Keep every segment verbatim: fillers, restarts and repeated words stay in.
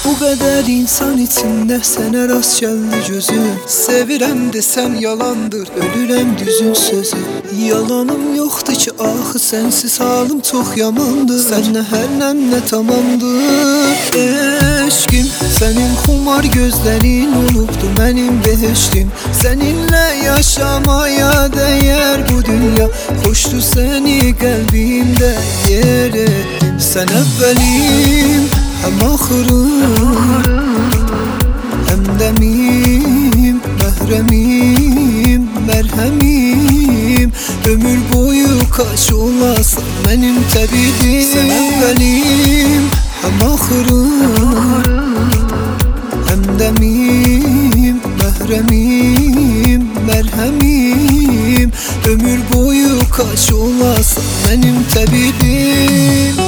Bu qədər insan içində sənə rast gəldi gözüm. Sevirəm desəm yalandır, ölürəm düzün sözü. Yalanım yoxdur ki, axı sənsiz halım çox yamandır. Sənlə hər nəmlə tamamdır eşqim. Sənin xumar gözlərin olubdur mənim behiştim. Səninlə yaşamaya dəyər bu dünya. Xoşdur səni qəlbimdə yer etdim. Sən əvvəlim, həm axırım, həm dəmim, məhrəmim, mərhəmim. Ömür boyu kaç olasan mənim təbibim. Sən əvvəlim, həm axırım, həm dəmim, məhrəmim, mərhəmim. Ömür boyu kaç olasan mənim təbibim.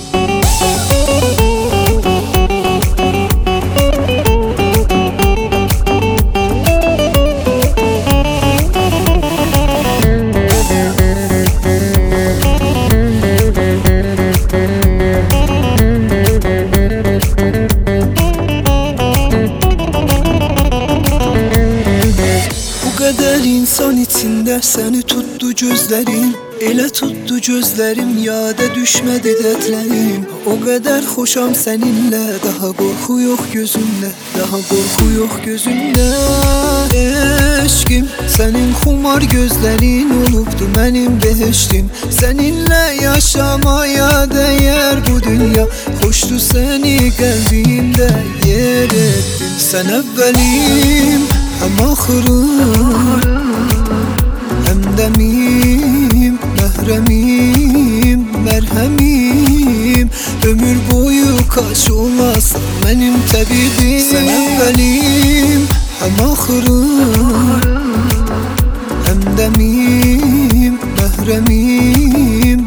Qədər insan içində səni tutdu gözlərim. Elə tutdu gözlərim, yada düşmədi dərdlərim. O qədər xoşam səninlə, daha qorxu yox gözümdə, daha qorxu yox gözümdə eşqim. Sənin xumar gözlərin olubdur mənim behiştim. Səninlə yaşamaya dəyər bu dünya. Xoşdur səni qəlbimdə yer etdim. Sən əvvəlim, həm axırım, həm dəmim, məhrəmim, mərhəmim. Ömür boyu kaç olasan mənim təbibim. Sən əvvəlim, həm axırım, həm dəmim, məhrəmim,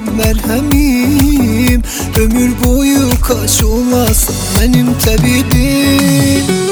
mərhəmim. Ömür boyu kaç olasan mənim təbibim.